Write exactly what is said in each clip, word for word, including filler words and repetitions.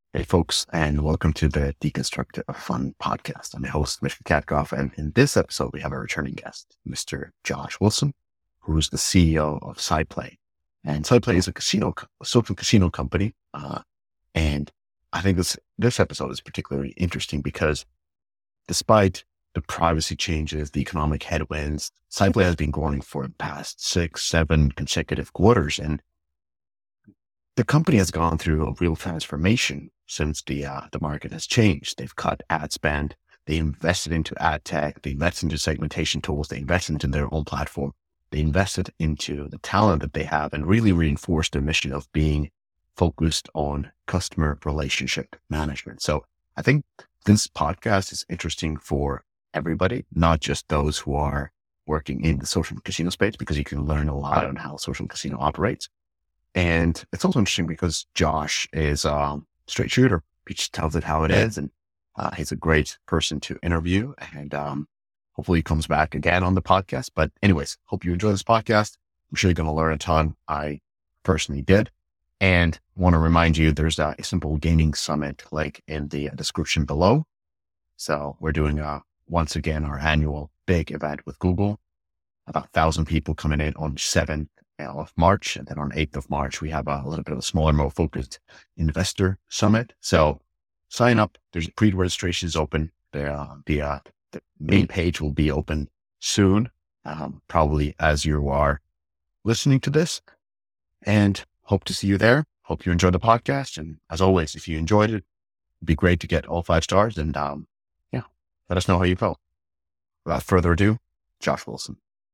Hey, folks, and welcome to the Deconstructive Fun podcast. I'm your host, Mister Katkoff, and in this episode, we have a returning guest, Mister Josh Wilson, who's the C E O of SciPlay. And SciPlay is a casino, a social casino company. Uh, and I think this this episode is particularly interesting because despite the privacy changes, the economic headwinds, SciPlay has been growing for the past six, seven consecutive quarters, and the company has gone through a real transformation since the uh, the market has changed. They've cut ad spend. They invested into ad tech. They invested into segmentation tools. They invested into their own platform. They invested into the talent that they have and really reinforced their mission of being focused on customer relationship management. So I think this podcast is interesting for everybody, not just those who are working in the social casino space, because you can learn a lot on how social casino operates. And it's also interesting because Josh is um, a straight shooter. He just tells it how it is. And uh, he's a great person to interview. And um, hopefully he comes back again on the podcast. But anyways, hope you enjoy this podcast. I'm sure you're going to learn a ton. I personally did. And want to remind you, there's a Simple Gaming Summit link in the description below. So we're doing, uh, once again, our annual big event with Google. About a thousand people coming in on seventh of March. And then on eighth of March, we have a little bit of a smaller, more focused investor summit. So sign up. There's pre-registration is open. The, uh, the, uh, the main page will be open soon, um, probably as you are listening to this, and hope to see you there. Hope you enjoyed the podcast. And as always, if you enjoyed it, it'd be great to get all five stars and, um, yeah, let us know how you felt. Without further ado, Josh Wilson.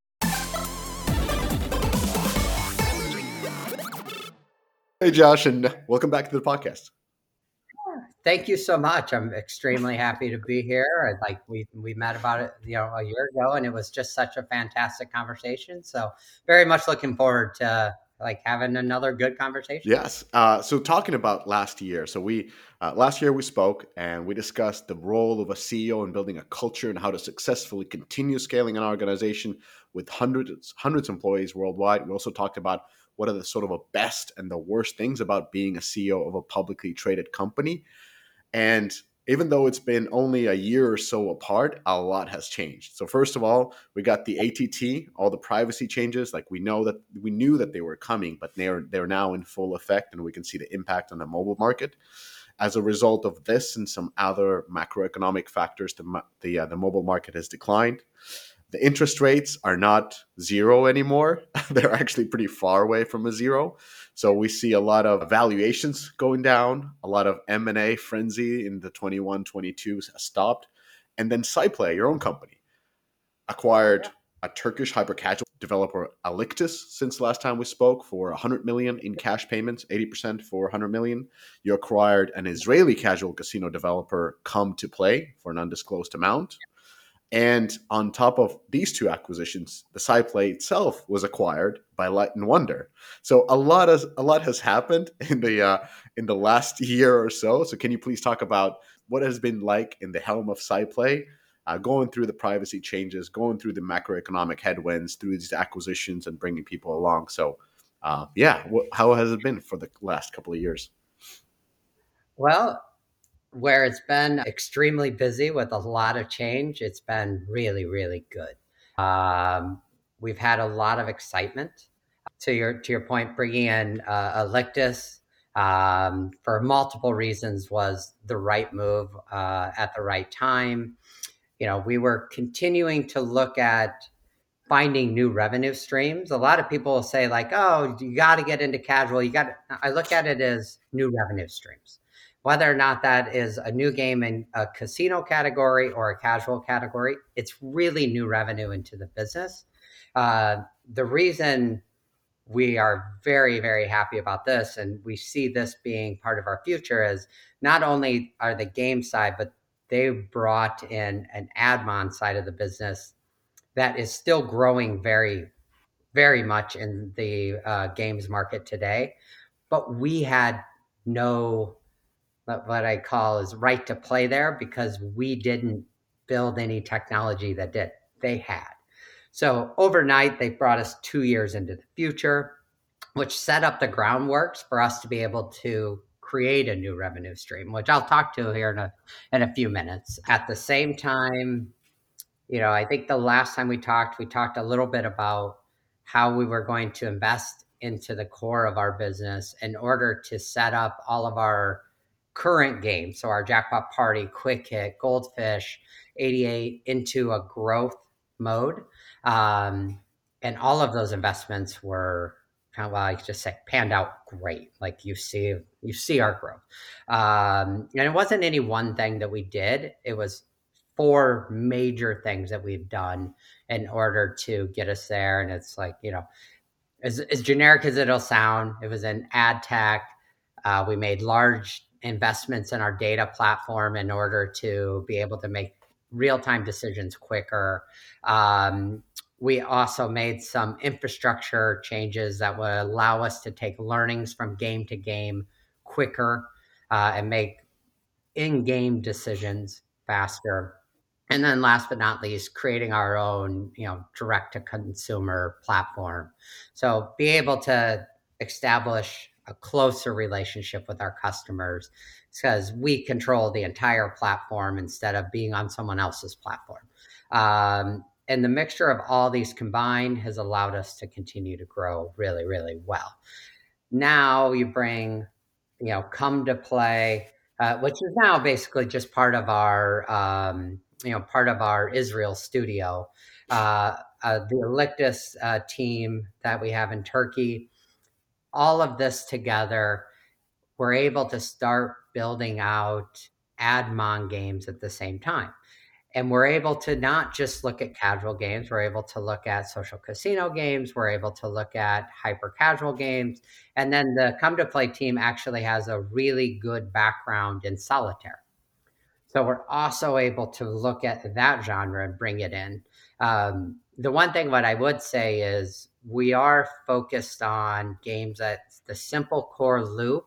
Hey, Josh, and welcome back to the podcast. Thank you so much. I'm extremely happy to be here. Like we we met about it, you know, a year ago, and it was just such a fantastic conversation. So very much looking forward to like having another good conversation. Yes. Uh, so talking about last year, so we uh, last year we spoke and we discussed the role of a C E O in building a culture and how to successfully continue scaling an organization with hundreds hundreds of employees worldwide. We also talked about what are the sort of the best and the worst things about being a C E O of a publicly traded company. And even though it's been only a year or so apart, a lot has changed. So first of all, we got the A T T, all the privacy changes. Like we know that we knew that they were coming, but they're they're now in full effect, and we can see the impact on the mobile market. As a result of this and some other macroeconomic factors, the the, uh, the mobile market has declined. The interest rates are not zero anymore. They're actually pretty far away from a zero. So we see a lot of valuations going down, a lot of M and A frenzy in the twenty-one, twenty-two has stopped. And then SciPlay, your own company, acquired a Turkish hyper-casual developer, Alictus, since last time we spoke for one hundred million in cash payments, eighty percent for one hundred million. You acquired an Israeli casual casino developer, Come to Play, for an undisclosed amount. And on top of these two acquisitions, the SciPlay itself was acquired by Light and Wonder. So a lot has a lot has happened in the uh, in the last year or so. So can you please talk about what has been like in the helm of SciPlay, uh, going through the privacy changes, going through the macroeconomic headwinds, through these acquisitions, and bringing people along? So uh, yeah, wh- how has it been for the last couple of years? Well, where it's been extremely busy with a lot of change, it's been really, really good. Um, we've had a lot of excitement. To your to your point, bringing in uh, Alictus um, for multiple reasons was the right move uh, at the right time. You know, we were continuing to look at finding new revenue streams. A lot of people will say like, "Oh, you got to get into casual." You got. I look at it as new revenue streams, whether or not that is a new game in a casino category or a casual category. It's really new revenue into the business. Uh, the reason we are very, very happy about this, and we see this being part of our future, is not only are the game side, but they brought in an admon side of the business that is still growing very, very much in the uh, games market today. But we had no, what I call is right to play there, because we didn't build any technology that did. They had. So overnight, they brought us two years into the future, which set up the groundworks for us to be able to create a new revenue stream, which I'll talk to here in a in a few minutes. At the same time, you know, I think the last time we talked, we talked a little bit about how we were going to invest into the core of our business in order to set up all of our current games, so our Jackpot Party, Quick Hit, Goldfish, eighty-eight, into a growth mode. Um, and all of those investments were kind of, well, I just say panned out great. Like you see, you see our growth. Um, and it wasn't any one thing that we did. It was four major things that we've done in order to get us there. And it's like, you know, as, as generic as it'll sound, it was in ad tech. Uh, we made large investments in our data platform in order to be able to make real-time decisions quicker. Um, we also made some infrastructure changes that would allow us to take learnings from game to game quicker uh, and make in-game decisions faster. And then last but not least, creating our own, you know, direct to consumer platform. So be able to establish a closer relationship with our customers because we control the entire platform instead of being on someone else's platform. Um, and the mixture of all these combined has allowed us to continue to grow really, really well. Now you bring, you know, Come to Play, uh, which is now basically just part of our, um, you know, part of our Israel studio. Uh, uh, the Alictus uh, team that we have in Turkey, all of this together, we're able to start building out Admon games at the same time. And we're able to not just look at casual games, we're able to look at social casino games, we're able to look at hyper casual games. And then the Come to Play team actually has a really good background in solitaire. So we're also able to look at that genre and bring it in. Um, the one thing what I would say is we are focused on games that the simple core loop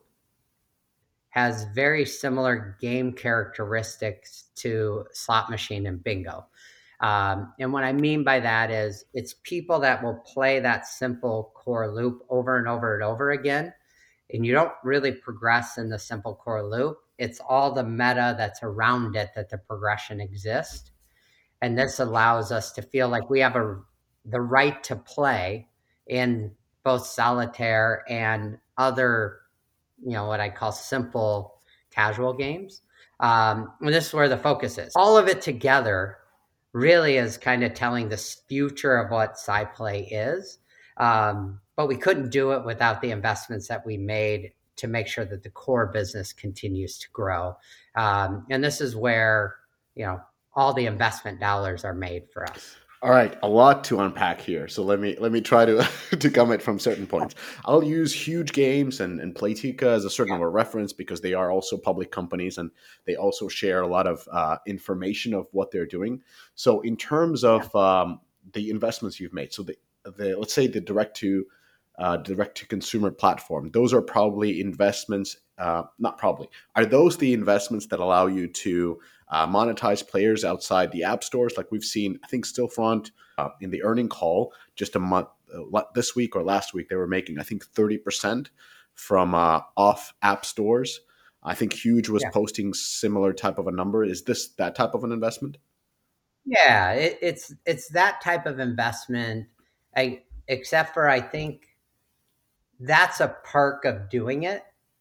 has very similar game characteristics to Slot Machine and Bingo. Um, and what I mean by that is it's people that will play that simple core loop over and over and over again. And you don't really progress in the simple core loop. It's all the meta that's around it that the progression exists. And this allows us to feel like we have a the right to play in both solitaire and other, you know, what I call simple casual games. Um, and this is where the focus is. All of it together really is kind of telling the future of what SciPlay is. Um, but we couldn't do it without the investments that we made to make sure that the core business continues to grow. Um, and this is where, you know, all the investment dollars are made for us. All right, a lot to unpack here. So let me let me try to to comment from certain points. I'll use Huge Games and, and Playtika as a certain of a reference because they are also public companies and they also share a lot of uh, information of what they're doing. So in terms of um, the investments you've made, so the, the let's say the direct to uh, direct to consumer platform, those are probably investments. Uh, not probably. Are those the investments that allow you to uh, monetize players outside the app stores? Like we've seen, I think Stillfront uh, in the earning call just a month uh, this week or last week, they were making, I think, thirty percent from uh, off app stores. I think Huge was yeah. posting similar type of a number. Is this that type of an investment? Yeah, it, it's it's that type of investment. I, except for I think that's a perk of doing it.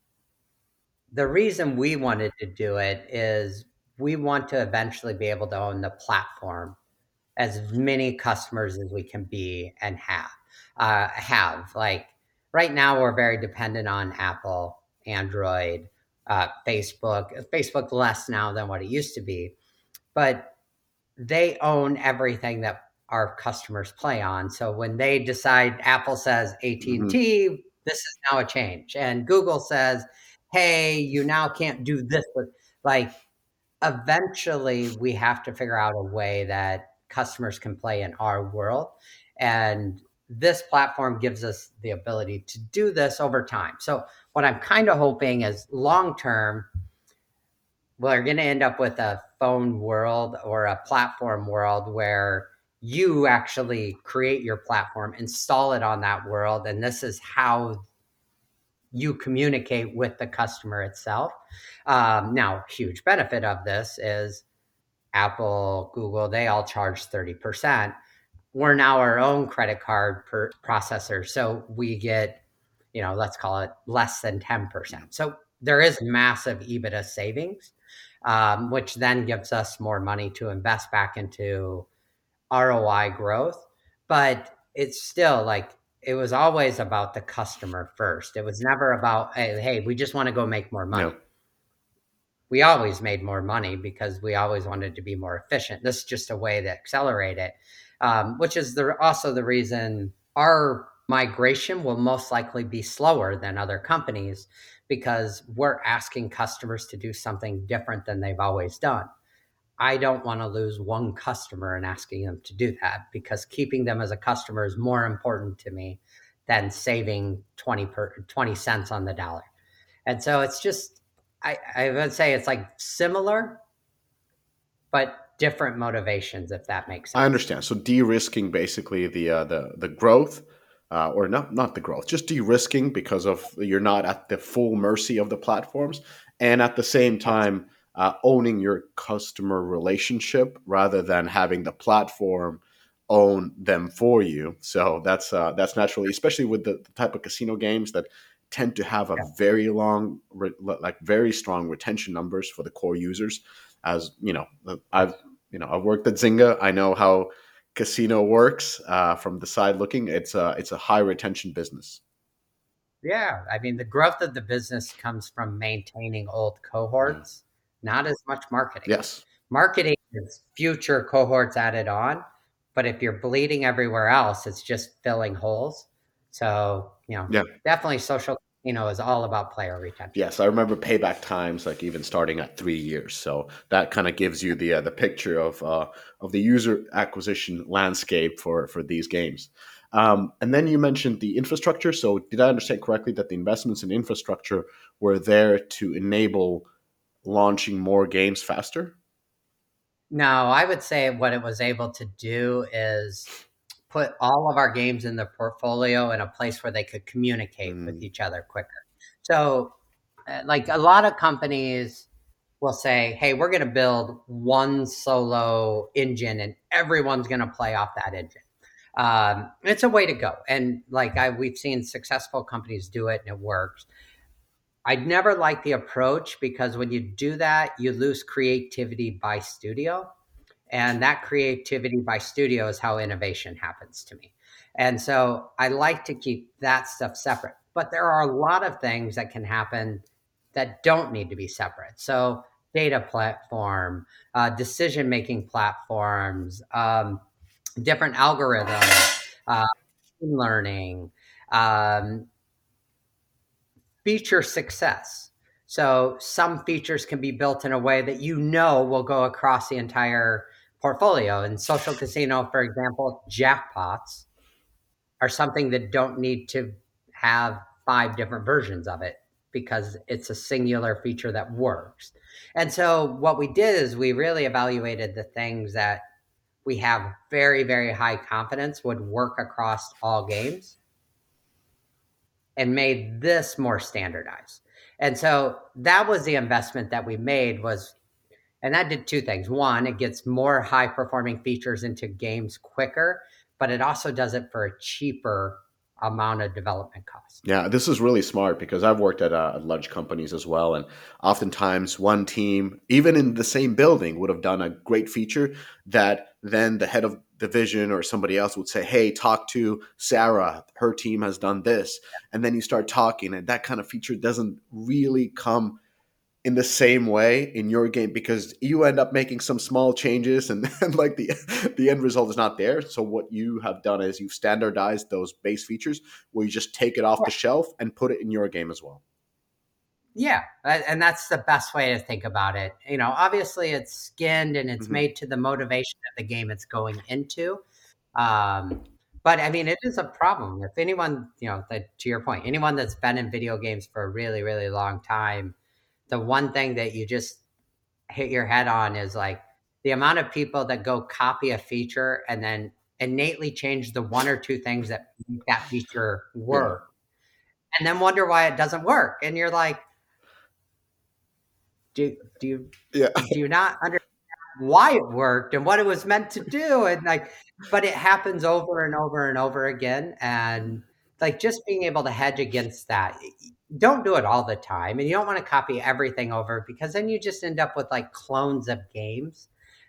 The reason we wanted to do it is we want to eventually be able to own the platform as many customers as we can be and have. Uh, have like right now, we're very dependent on Apple, Android, uh, Facebook. Facebook less now than what it used to be, but they own everything that our customers play on. So when they decide, Apple says A T and T, mm-hmm. this is now a change, and Google says, hey, you now can't do this. Like, eventually we have to figure out a way that customers can play in our world. And this platform gives us the ability to do this over time. So what I'm kind of hoping is long-term, we're going to end up with a phone world or a platform world where you actually create your platform, install it on that world. And this is how you communicate with the customer itself. Um, now, huge benefit of this is Apple, Google, they all charge thirty percent. We're now our own credit card per processor. So we get, you know, let's call it less than ten percent. So there is massive EBITDA savings, um, which then gives us more money to invest back into R O I growth. But it's still like, it was always about the customer first. It was never about, hey, hey we just want to go make more money. No. We always made more money because we always wanted to be more efficient. This is just a way to accelerate it, um, which is the, also the reason our migration will most likely be slower than other companies, because we're asking customers to do something different than they've always done. I don't want to lose one customer and asking them to do that, because keeping them as a customer is more important to me than saving twenty, per, twenty cents on the dollar. And so it's just, I, I would say it's like similar, but different motivations, if that makes sense. I understand. So de-risking basically the uh, the the growth, uh, or not not the growth, just de-risking because of you're not at the full mercy of the platforms, and at the same time uh, owning your customer relationship rather than having the platform own them for you. So that's uh, that's naturally, especially with the, the type of casino games that tend to have a Yeah. very long, re- like very strong retention numbers for the core users. As you know, I've you know I've worked at Zynga. I know how casino works uh, from the side looking. It's a it's a high retention business. Yeah. I mean, the growth of the business comes from maintaining old cohorts, not as much marketing. Yes. Marketing is future cohorts added on, but if you're bleeding everywhere else, it's just filling holes. So, you know, Yeah. definitely social, you know, is all about player retention. Yes, I remember payback times like even starting at three years. So that kind of gives you the uh, the picture of uh, of the user acquisition landscape for for these games. Um, and then you mentioned the infrastructure. So did I understand correctly that the investments in infrastructure were there to enable launching more games faster? No, I would say what it was able to do is put all of our games in the portfolio in a place where they could communicate with Mm, each other quicker. So, uh, like a lot of companies will say, hey, we're going to build one solo engine and everyone's going to play off that engine. Um, it's a way to go. And like I, we've seen successful companies do it and it works. I'd never like the approach, because when you do that, you lose creativity by studio. And that creativity by studio is how innovation happens to me. And so I like to keep that stuff separate. But there are a lot of things that can happen that don't need to be separate. So data platform, uh, decision making platforms, um, different algorithms, uh, learning, um, feature success. So some features can be built in a way that you know will go across the entire portfolio. In social casino, for example, jackpots are something that don't need to have five different versions of it, because it's a singular feature that works. And so what we did is we really evaluated the things that we have very, very high confidence would work across all games, and made this more standardized. And so that was the investment that we made was, and that did two things. One, it gets more high performing features into games quicker, but it also does it for a cheaper amount of development cost. Yeah, this is really smart because I've worked at uh, large companies as well, and oftentimes one team, even in the same building, would have done a great feature that then the head of division or somebody else would say, "Hey, talk to Sarah. Her team has done this," and then you start talking, and that kind of feature doesn't really come in the same way in your game because you end up making some small changes and, and like the the end result is not there. So what you have done is you've standardized those base features where you just take it off the shelf and put it in your game as well. Yeah, and that's the best way to think about it. You know, obviously it's skinned and it's Mm-hmm. made to the motivation of the game it's going into. Um, but I mean, it is a problem. If anyone, you know, that, to your point, anyone that's been in video games for a really, really long time, the one thing that you just hit your head on is like the amount of people that go copy a feature and then innately change the one or two things that make that feature work. and then wonder why it doesn't work. And you're like, do, do you, Yeah. do you not understand why it worked and what it was meant to do? And like, but it happens over and over and over again. And like, just being able to hedge against that. Don't do it all the time. And you don't want to copy everything over, because then you just end up with like clones of games.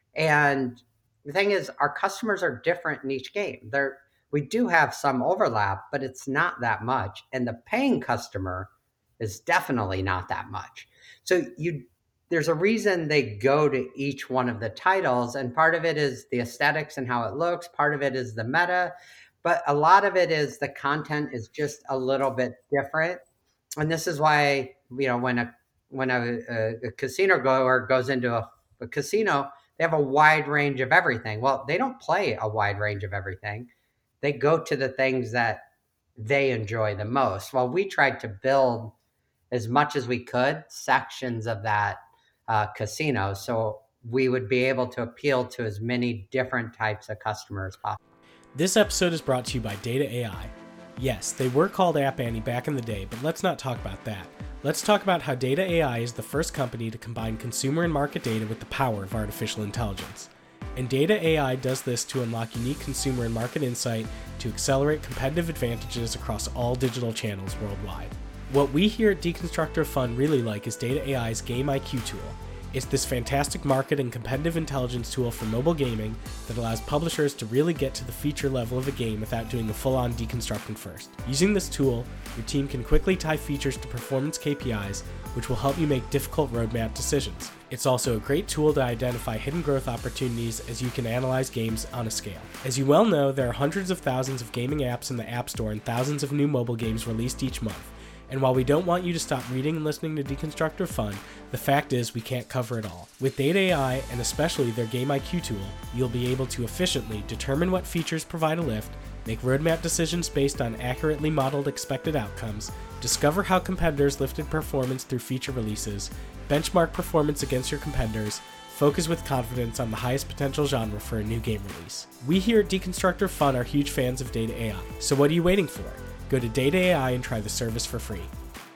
And the thing is, our customers are different in each game. They're, we do have some overlap, but it's not that much. And the paying customer is definitely not that much. So you, there's a reason they go to each one of the titles. And part of it is the aesthetics and how it looks. Part of it is the meta, but a lot of it is the content is just a little bit different. And this is why, you know, when a, when a, a, a casino goer goes into a, a casino, they have a wide range of everything. Well, they don't play a wide range of everything. They go to the things that they enjoy the most. Well, we tried to build as much as we could sections of that uh, casino, so we would be able to appeal to as many different types of customers as possible. This episode is brought to you by Data A I. Yes, they were called App Annie back in the day, but let's not talk about that. Let's talk about how Data A I is the first company to combine consumer and market data with the power of artificial intelligence. And Data A I does this to unlock unique consumer and market insight to accelerate competitive advantages across all digital channels worldwide. What we here at Deconstructor of Fun really like is Data A I's Game I Q tool. It's this fantastic market and competitive intelligence tool for mobile gaming that allows publishers to really get to the feature level of a game without doing the full-on deconstructing first. Using this tool, your team can quickly tie features to performance K P Is, which will help you make difficult roadmap decisions. It's also a great tool to identify hidden growth opportunities as you can analyze games on a scale. As you well know, there are hundreds of thousands of gaming apps in the App Store and thousands of new mobile games released each month. And while we don't want you to stop reading and listening to Deconstructor Fun, the fact is we can't cover it all. With Data A I, and especially their Game I Q tool, you'll be able to efficiently determine what features provide a lift, make roadmap decisions based on accurately modeled expected outcomes, discover how competitors lifted performance through feature releases, benchmark performance against your competitors, focus with confidence on the highest potential genre for a new game release. We here at Deconstructor Fun are huge fans of Data A I, so what are you waiting for? Go to Data A I and try the service for free.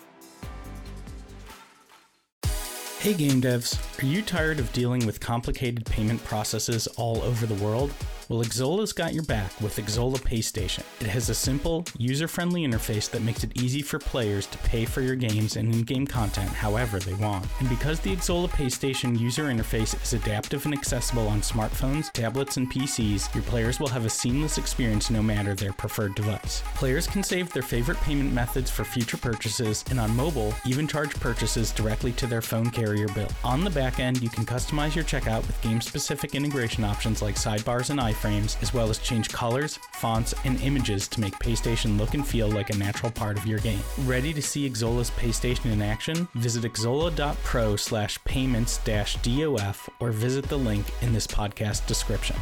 Hey game devs, are you tired of dealing with complicated payment processes all over the world? Well, Xola's got your back with Xola PayStation. It has a simple, user-friendly interface that makes it easy for players to pay for your games and in-game content however they want. And because the Xola PayStation user interface is adaptive and accessible on smartphones, tablets, and P Cs, your players will have a seamless experience no matter their preferred device. Players can save their favorite payment methods for future purchases, and on mobile, even charge purchases directly to their phone carrier bill. On the back end, you can customize your checkout with game-specific integration options like sidebars and iframes, as well as change colors, fonts, and images to make PayStation look and feel like a natural part of your game. Ready to see Xola's PayStation in action? Visit xola.pro slash payments dash DOF or visit the link in this podcast description.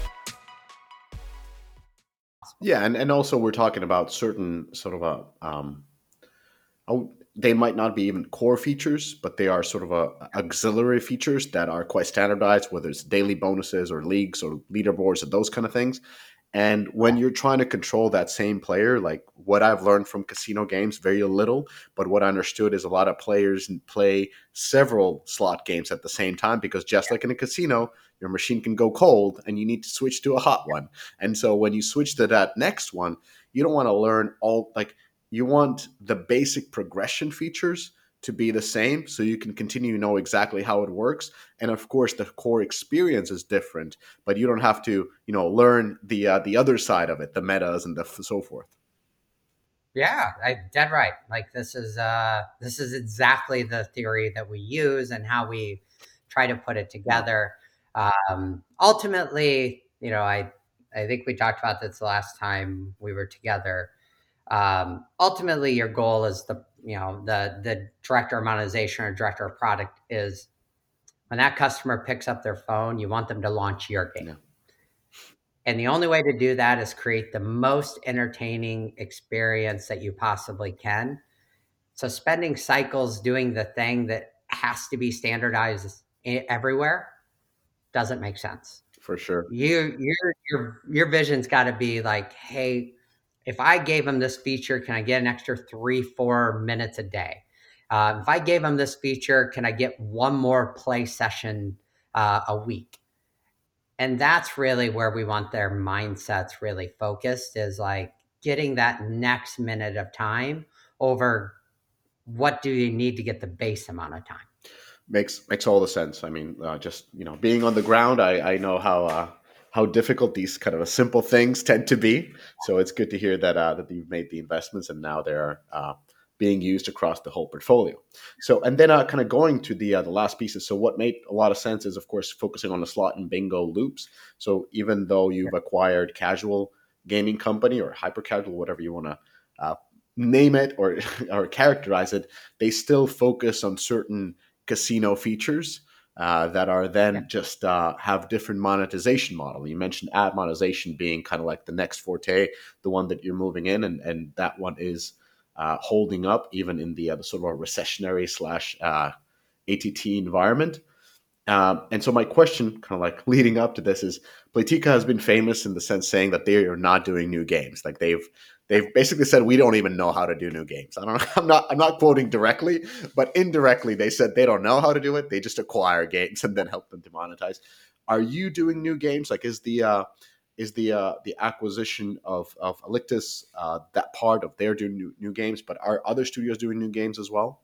Yeah, and, and also we're talking about certain sort of a, um, oh, they might not be even core features, but they are sort of a auxiliary features that are quite standardized, whether it's daily bonuses or leagues or leaderboards and those kind of things. And when you're trying to control that same player, like what I've learned from casino games, very little, but what I understood is a lot of players play several slot games at the same time, because just like in a casino, your machine can go cold and you need to switch to a hot one. And so when you switch to that next one, you don't want to learn all, like, you want the basic progression features to be the same so you can continue to know exactly how it works. And of course, the core experience is different, but you don't have to, you know, learn the uh, the other side of it, the metas and the f- so forth. Yeah, I, dead right. Like this is uh, this is exactly the theory that we use and how we try to put it together. Um, ultimately, you know, I I think we talked about this the last time we were together. Um, ultimately, your goal is the you know the the director of monetization or director of product is when that customer picks up their phone, you want them to launch your game. Yeah. And the only way to do that is create the most entertaining experience that you possibly can. So spending cycles doing the thing that has to be standardized everywhere doesn't make sense. For sure. You your your your vision's got to be like, hey, if I gave them this feature, can I get an extra three, four minutes a day? Uh, if I gave them this feature, can I get one more play session uh, a week? And that's really where we want their mindsets really focused, is like getting that next minute of time over what do you need to get the base amount of time. Makes makes all the sense. I mean, uh, just you know, being on the ground, I I know how uh, how difficult these kind of simple things tend to be. So it's good to hear that uh, that you've made the investments and now they're uh, being used across the whole portfolio. So and then uh, kind of going to the uh, the last pieces. So what made a lot of sense is, of course, focusing on the slot and bingo loops. So even though you've acquired casual gaming company or hyper casual, whatever you want to uh, name it or or characterize it, they still focus on certain casino features uh, that are then yeah. just uh, have different monetization model. You mentioned ad monetization being kind of like the next forte, the one that you're moving in, and and that one is uh, holding up even in the, uh, the sort of a recessionary slash uh, A T T environment. Um, and so my question, kind of like leading up to this, is Playtika has been famous in the sense saying that they are not doing new games. Like they've they've basically said we don't even know how to do new games. I don't know. I'm not I'm not quoting directly, but indirectly they said they don't know how to do it. They just acquire games and then help them to monetize. Are you doing new games? Like is the uh, is the uh, the acquisition of of Alictus uh, that part of their doing new, new games? But are other studios doing new games as well?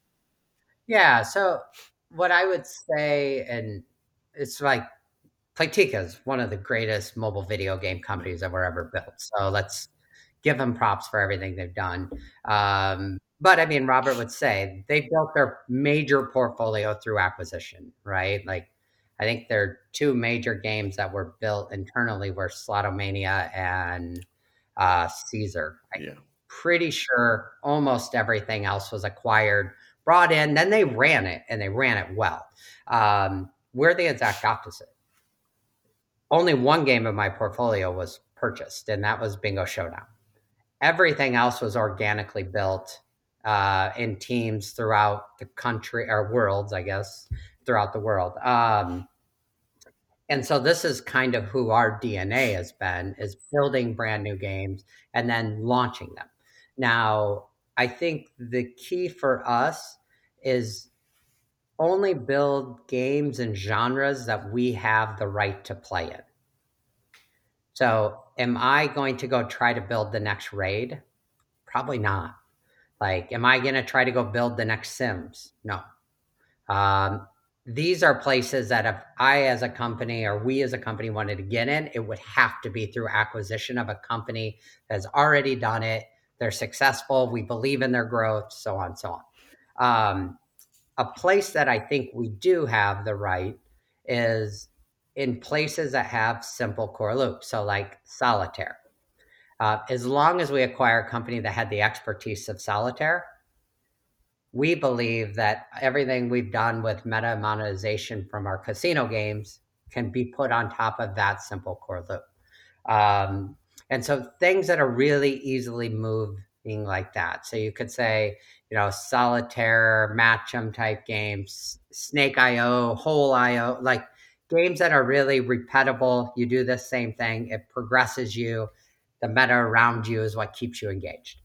Yeah. So what I would say, and it's like Playtika is one of the greatest mobile video game companies that were ever built. So let's give them props for everything they've done. Um, but I mean, Robert would say they built their major portfolio through acquisition, right? Like, I think their two major games that were built internally were Slotomania and uh, Caesar. I'm yeah. pretty sure almost everything else was acquired, brought in, then they ran it, and they ran it well. Um, we're the exact opposite. Only one game of my portfolio was purchased, and that was Bingo Showdown. Everything else was organically built uh, in teams throughout the country, or worlds, I guess, throughout the world. Um, and so this is kind of who our D N A has been, is building brand new games and then launching them. Now, I think the key for us is only build games and genres that we have the right to play in. So am I going to go try to build the next Raid? Probably not. Like, am I going to try to go build the next Sims? No. Um, these are places that if I as a company or we as a company wanted to get in, it would have to be through acquisition of a company that's already done it. They're successful. We believe in their growth, so on and so on. Um, a place that I think we do have the right is in places that have simple core loops. So like Solitaire. Uh, as long as we acquire a company that had the expertise of Solitaire, we believe that everything we've done with meta monetization from our casino games can be put on top of that simple core loop. Um, and so things that are really easily moving like that. So you could say, you know, Solitaire, Match'em type games, Snake dot I O, Hole dot I O, like games that are really repeatable. You do the same thing. It progresses you. The meta around you is what keeps you engaged.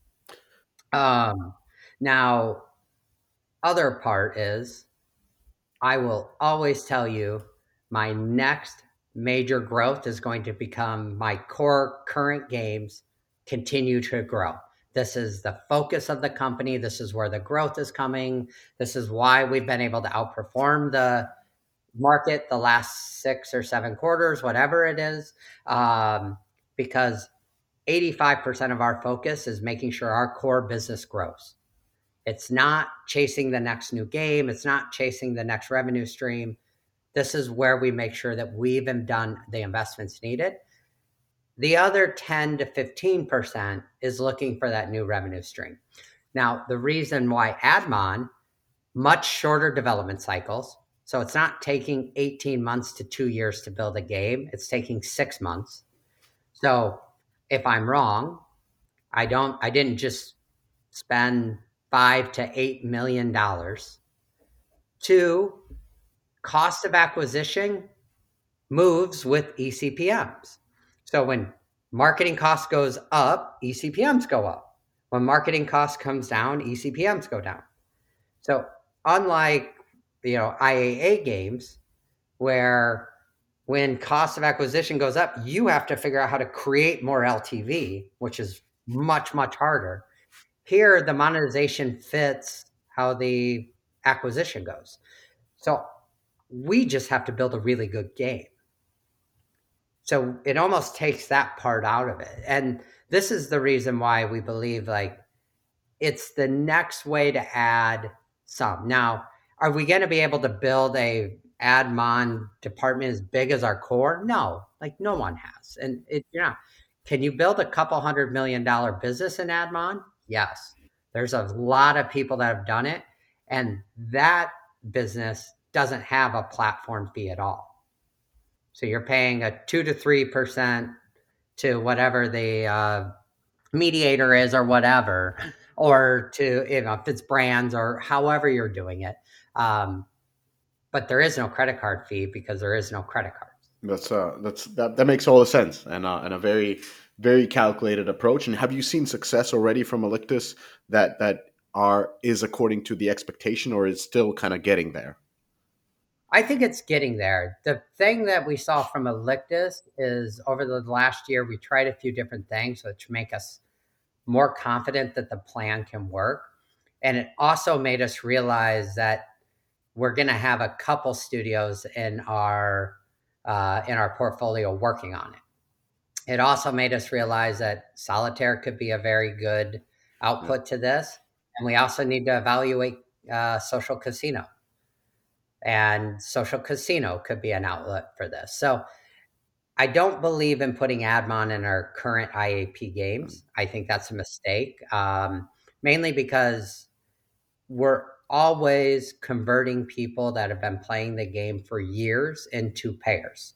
Um, now, other part is I will always tell you my next major growth is going to become my core current games continue to grow. This is the focus of the company. This is where the growth is coming. This is why we've been able to outperform the market the last six or seven quarters, whatever it is, um, because eighty-five percent of our focus is making sure our core business grows. It's not chasing the next new game. It's not chasing the next revenue stream. This is where we make sure that we've done the investments needed. The other ten to fifteen percent is looking for that new revenue stream. Now, the reason why Admon, much shorter development cycles. So it's not taking eighteen months to two years to build a game. It's taking six months. So if I'm wrong, I don't, I didn't just spend five to eight million dollars. Two, cost of acquisition moves with E C P Ms. So when marketing cost goes up, E C P Ms go up. When marketing cost comes down, E C P Ms go down. So unlike, you know, I A A games, where when cost of acquisition goes up, you have to figure out how to create more L T V, which is much, much harder. Here, the monetization fits how the acquisition goes. So we just have to build a really good game. So it almost takes that part out of it. And this is the reason why we believe like it's the next way to add some. Now, are we going to be able to build a admon department as big as our core? No, like no one has. And it, you know, can you build a couple hundred million dollar business in admon? Yes. There's a lot of people that have done it. And that business doesn't have a platform fee at all. So you're paying a two to three percent to whatever the uh, mediator is or whatever, or to, you know, if it's brands or however you're doing it. Um, but there is no credit card fee because there is no credit cards. That's uh, that's that, that makes all the sense, and uh, and a very very calculated approach. And have you seen success already from Alictus that that are is according to the expectation, or is still kind of getting there? I think it's getting there. The thing that we saw from Alictus is over the last year, we tried a few different things which make us more confident that the plan can work. And it also made us realize that we're going to have a couple studios in our uh, in our portfolio working on it. It also made us realize that solitaire could be a very good output yeah. to this. And we also need to evaluate uh, social casino. And social casino could be an outlet for this. So I don't believe in putting admon in our current I A P games. I think that's a mistake, um, mainly because we're always converting people that have been playing the game for years into payers.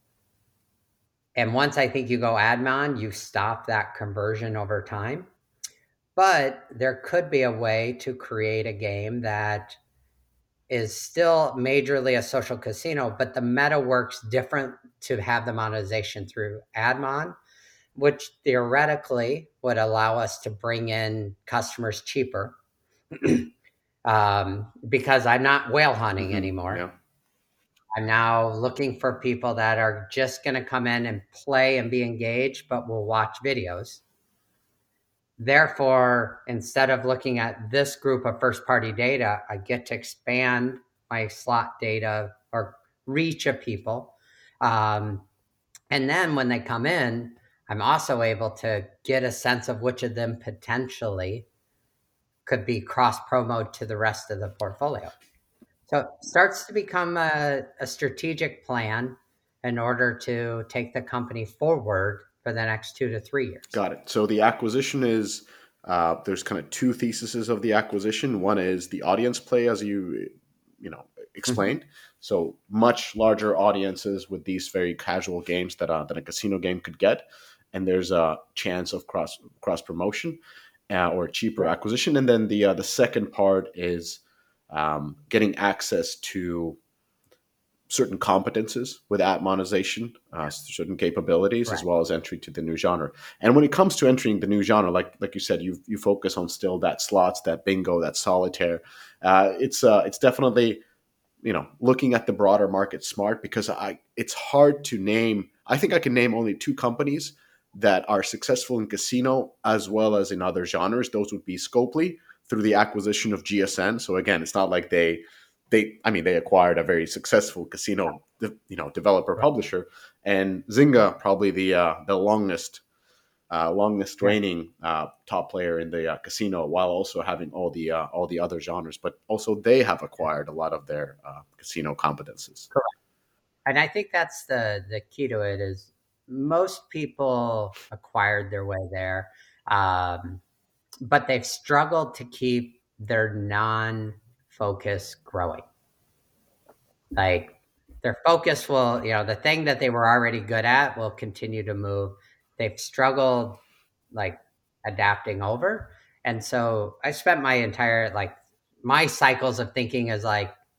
And once I think you go admon, you stop that conversion over time. But there could be a way to create a game that is still majorly a social casino, but the meta works different to have the monetization through admon, which theoretically would allow us to bring in customers cheaper um, because I'm not whale hunting mm-hmm. anymore. Yeah. I'm now looking for people that are just going to come in and play and be engaged, but will watch videos. Therefore, instead of looking at this group of first-party data, I get to expand my slot data or reach of people. Um, and then when they come in, I'm also able to get a sense of which of them potentially could be cross-promoted to the rest of the portfolio. So it starts to become a, a strategic plan in order to take the company forward for the next two to three years. Got it. So the acquisition is, uh, there's kind of two theses of the acquisition. One is the audience play, as you, you know, explained. Mm-hmm. So much larger audiences with these very casual games that, uh, that a casino game could get. And there's a chance of cross cross promotion uh, or cheaper right. acquisition. And then the, uh, the second part is um, getting access to certain competences with monetization, uh, certain capabilities, right. as well as entry to the new genre. And when it comes to entering the new genre, like like you said, you you focus on still that slots, that bingo, that solitaire. Uh, it's uh, it's definitely, you know, looking at the broader market smart, because I it's hard to name. I think I can name only two companies that are successful in casino as well as in other genres. Those would be Scopely through the acquisition of G S N. So again, it's not like they. They, I mean, they acquired a very successful casino, you know, developer right. publisher, and Zynga probably the uh, the longest, uh, longest reigning uh, top player in the uh, casino, while also having all the uh, all the other genres. But also, they have acquired a lot of their uh, casino competences. Correct, and I think that's the the key to it is most people acquired their way there, um, but they've struggled to keep their non. focus growing. Like their focus will, you know, the thing that they were already good at will continue to move. They've struggled like adapting over. And so I spent my entire, like my cycles of thinking is like,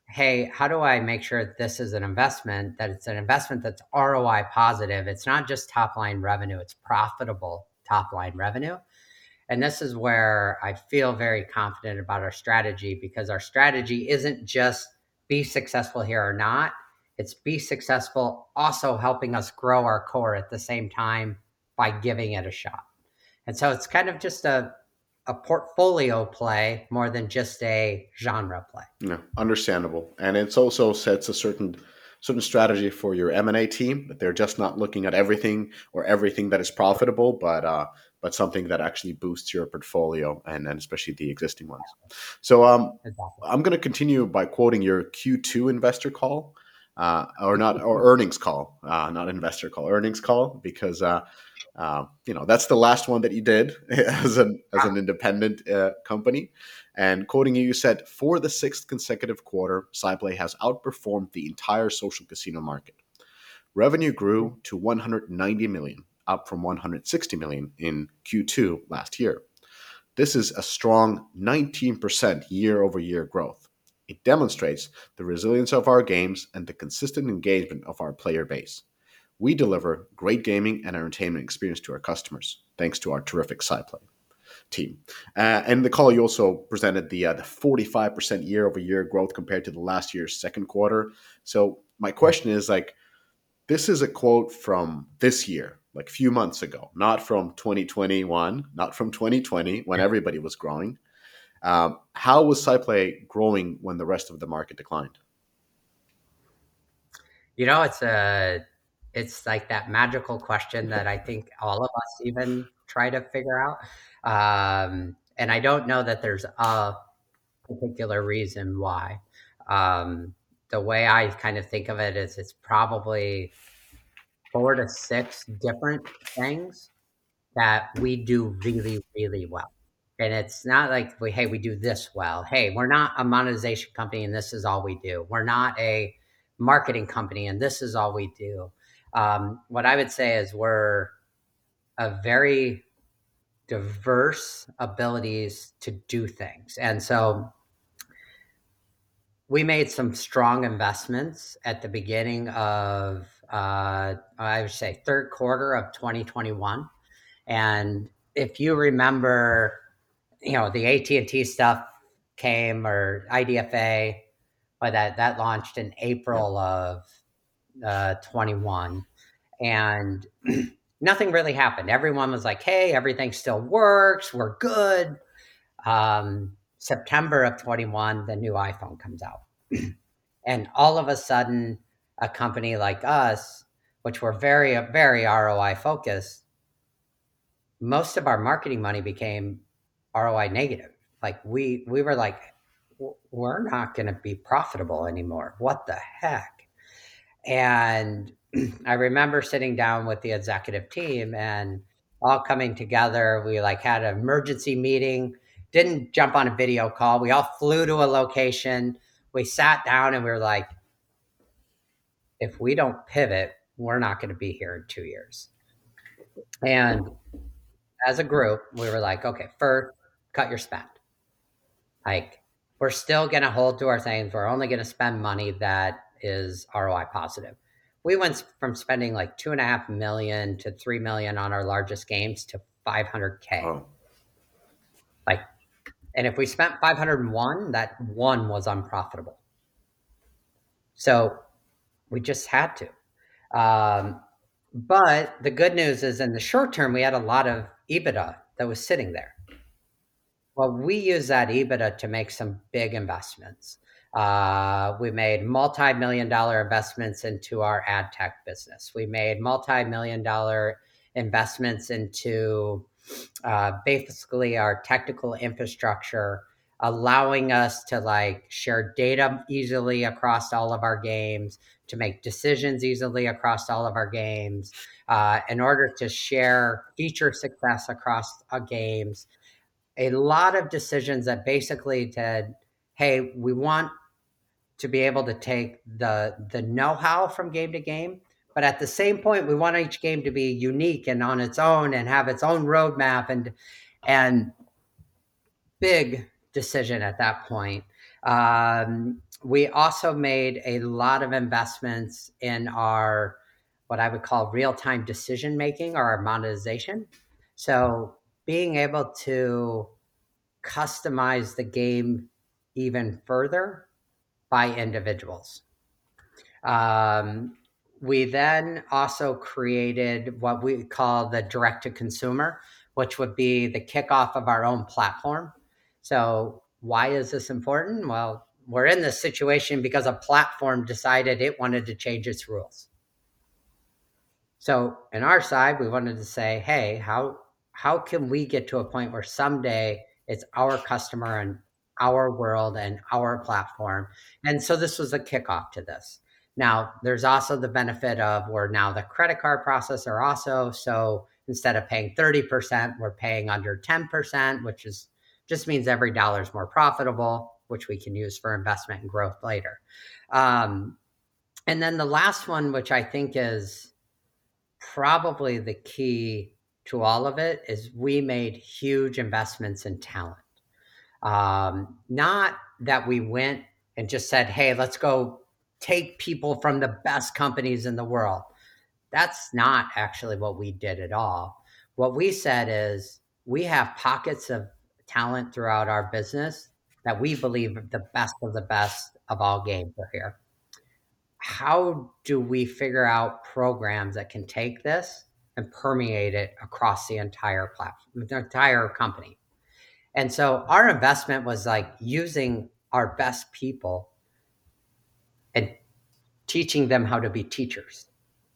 hey, how do I make sure this is an investment, that it's an investment that's R O I positive? It's not just top line revenue, it's profitable top line revenue. And this is where I feel very confident about our strategy, because our strategy isn't just be successful here or not. It's be successful also helping us grow our core at the same time by giving it a shot. And so it's kind of just a, a portfolio play more than just a genre play. Yeah, understandable. And it's also sets a certain certain strategy for your M and A team, that they're just not looking at everything or everything that is profitable, but uh, but something that actually boosts your portfolio, and, and especially the existing ones. So um, Exactly. I'm going to continue by quoting your Q two investor call, uh, or not, or earnings call, uh, not investor call, earnings call, because uh, uh, you know that's the last one that you did as an as an independent uh, company. And quoting you, you said, "For the sixth consecutive quarter, SciPlay has outperformed the entire social casino market. Revenue grew to one hundred ninety million, up from one hundred sixty million in Q two last year. This is a strong nineteen percent year-over-year growth. It demonstrates the resilience of our games and the consistent engagement of our player base. We deliver great gaming and entertainment experience to our customers, thanks to our terrific SciPlay team." Uh, and the call, you also presented the uh, the forty-five percent year-over-year growth compared to the last year's second quarter. So my question is, like, this is a quote from this year, like a few months ago, not from twenty twenty-one, not from twenty twenty when everybody was growing. Um, how was SciPlay growing when the rest of the market declined? You know, it's a it's like that magical question that I think all of us even try to figure out. Um, and I don't know that there's a particular reason why. Um, the way I kind of think of it is it's probably four to six different things that we do really, really well. And it's not like we, hey, we do this well. Hey, we're not a monetization company and this is all we do. We're not a marketing company and this is all we do. Um, what I would say is we're a very diverse abilities to do things. And so we made some strong investments at the beginning of, uh, I would say, third quarter of twenty twenty-one. And if you remember, you know, the A T and T stuff came, or I D F A, but that, that launched in April of uh, twenty-one. And nothing really happened. Everyone was like, hey, everything still works. We're good. Um, September of twenty-one, the new iPhone comes out. And all of a sudden, a company like us, which were very, very R O I focused, most of our marketing money became R O I negative. Like we, we were like, we're not going to be profitable anymore. What the heck? And I remember sitting down with the executive team and all coming together. We like had an emergency meeting, didn't jump on a video call. We all flew to a location. We sat down and we were like, if we don't pivot, we're not going to be here in two years. And as a group, we were like, okay, first, cut your spend. Like, we're still going to hold to our things. We're only going to spend money that is R O I positive. We went from spending like two and a half million to three million on our largest games to five hundred K. Oh. Like, and if we spent five hundred one, that one was unprofitable. So we just had to. Um, but the good news is, in the short term, we had a lot of EBITDA that was sitting there. Well, we use that EBITDA to make some big investments. Uh, we made multi-million dollar investments into our ad tech business. We made multi-million dollar investments into uh, basically our technical infrastructure, allowing us to like share data easily across all of our games, to make decisions easily across all of our games, uh, in order to share feature success across our games. A lot of decisions that basically said, hey, we want to be able to take the the know-how from game to game, but at the same point, we want each game to be unique and on its own and have its own roadmap, and and big decision at that point. Um, we also made a lot of investments in our, what I would call real-time decision-making or our monetization. So being able to customize the game even further by individuals. Um, we then also created what we call the direct-to-consumer, which would be the kickoff of our own platform. So why is this important? Well, we're in this situation because a platform decided it wanted to change its rules. So in our side, we wanted to say, hey, how how can we get to a point where someday it's our customer and our world and our platform? And so this was a kickoff to this. Now, there's also the benefit of we're now the credit card processor also. So instead of paying thirty percent, we're paying under ten percent, which is just means every dollar is more profitable, which we can use for investment and growth later. Um, and then the last one, which I think is probably the key to all of it, is we made huge investments in talent. Um, not that we went and just said, hey, let's go take people from the best companies in the world. That's not actually what we did at all. What we said is we have pockets of talent throughout our business that we believe the best of the best of all games are here. How do we figure out programs that can take this and permeate it across the entire platform, the entire company? And so our investment was like using our best people and teaching them how to be teachers.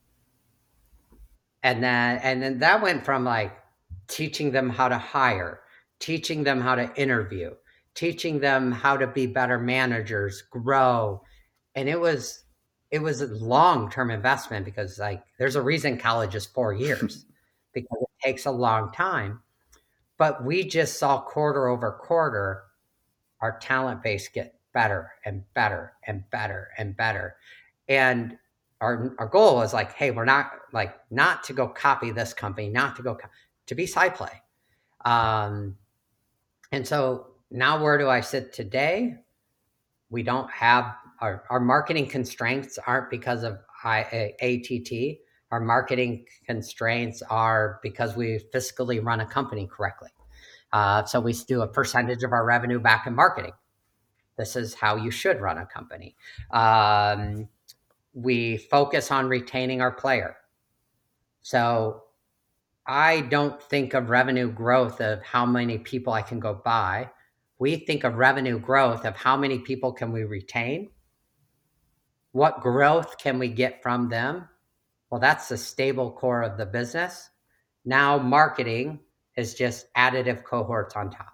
And then, and then that went from like teaching them how to hire, teaching them how to interview, teaching them how to be better managers, grow. And it was, it was a long-term investment because like there's a reason college is four years because it takes a long time. But we just saw quarter over quarter our talent base get better and better and better and better. And our our goal was like, hey, we're not like not to go copy this company, not to go co- to be SciPlay. Um, and so now where do I sit today? We don't have our, our marketing constraints aren't because of I, A T T. Our marketing constraints are because we fiscally run a company correctly. Uh, so we do a percentage of our revenue back in marketing. This is how you should run a company. Um, we focus on retaining our player. So I don't think of revenue growth of how many people I can go buy. We think of revenue growth of how many people can we retain? What growth can we get from them? Well, that's the stable core of the business. Now marketing is just additive cohorts on top.